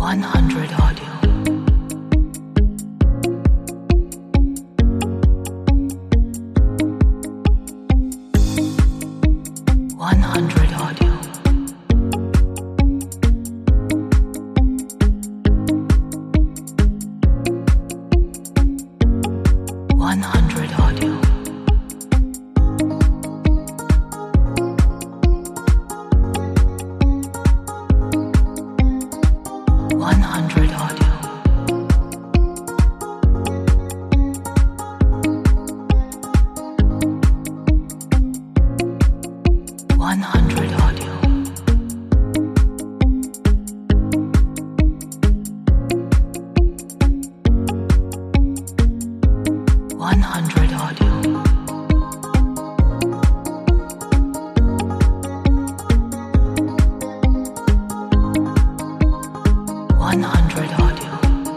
100 audio. 100 audio. 100 audio. 100 audio. 100 audio. 100 audio. 100 audio.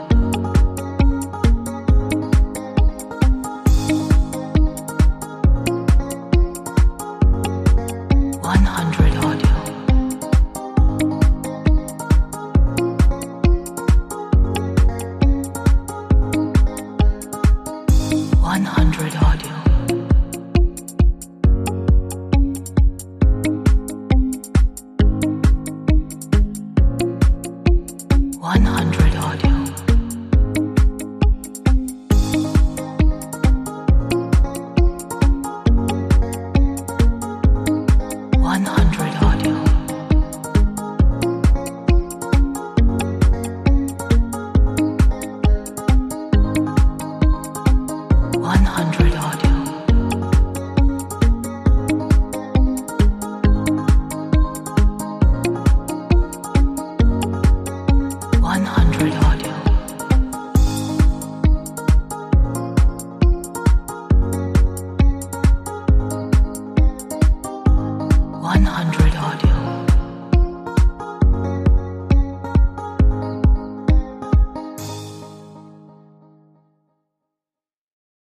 100 audio. 100 audio. 100 audio. 100 audio. 100 audio. 100 audio. 100 audio.